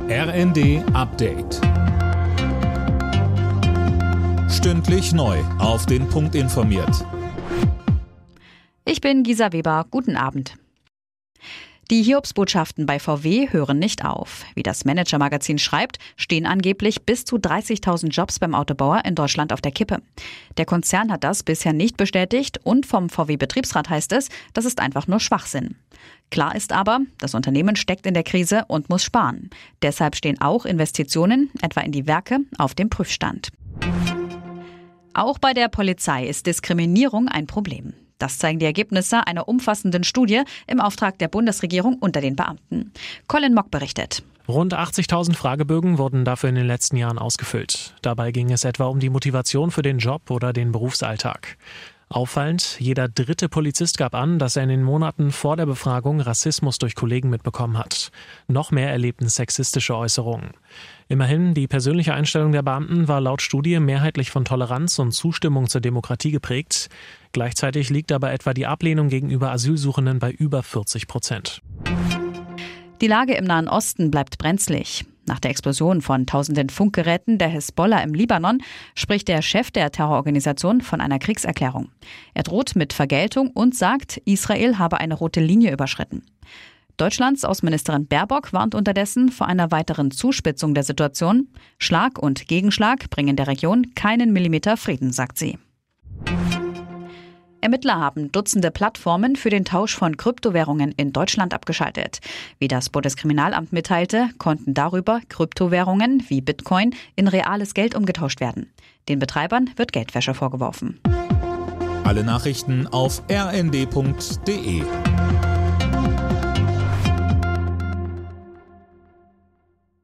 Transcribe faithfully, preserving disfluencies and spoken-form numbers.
R N D Update. Stündlich neu auf den Punkt informiert. Ich bin Gisa Weber. Guten Abend. Die Hiobsbotschaften bei V W hören nicht auf. Wie das Manager-Magazin schreibt, stehen angeblich bis zu dreißigtausend Jobs beim Autobauer in Deutschland auf der Kippe. Der Konzern hat das bisher nicht bestätigt und vom V W-Betriebsrat heißt es, das ist einfach nur Schwachsinn. Klar ist aber, das Unternehmen steckt in der Krise und muss sparen. Deshalb stehen auch Investitionen, etwa in die Werke, auf dem Prüfstand. Auch bei der Polizei ist Diskriminierung ein Problem. Das zeigen die Ergebnisse einer umfassenden Studie im Auftrag der Bundesregierung unter den Beamten. Colin Mock berichtet. Rund achtzigtausend Fragebögen wurden dafür in den letzten Jahren ausgefüllt. Dabei ging es etwa um die Motivation für den Job oder den Berufsalltag. Auffallend, jeder dritte Polizist gab an, dass er in den Monaten vor der Befragung Rassismus durch Kollegen mitbekommen hat. Noch mehr erlebten sexistische Äußerungen. Immerhin, die persönliche Einstellung der Beamten war laut Studie mehrheitlich von Toleranz und Zustimmung zur Demokratie geprägt. Gleichzeitig liegt aber etwa die Ablehnung gegenüber Asylsuchenden bei über vierzig Prozent. Die Lage im Nahen Osten bleibt brenzlig. Nach der Explosion von tausenden Funkgeräten der Hisbollah im Libanon spricht der Chef der Terrororganisation von einer Kriegserklärung. Er droht mit Vergeltung und sagt, Israel habe eine rote Linie überschritten. Deutschlands Außenministerin Baerbock warnt unterdessen vor einer weiteren Zuspitzung der Situation. Schlag und Gegenschlag bringen der Region keinen Millimeter Frieden, sagt sie. Ermittler haben Dutzende Plattformen für den Tausch von Kryptowährungen in Deutschland abgeschaltet. Wie das Bundeskriminalamt mitteilte, konnten darüber Kryptowährungen wie Bitcoin in reales Geld umgetauscht werden. Den Betreibern wird Geldwäsche vorgeworfen. Alle Nachrichten auf r n d punkt d e.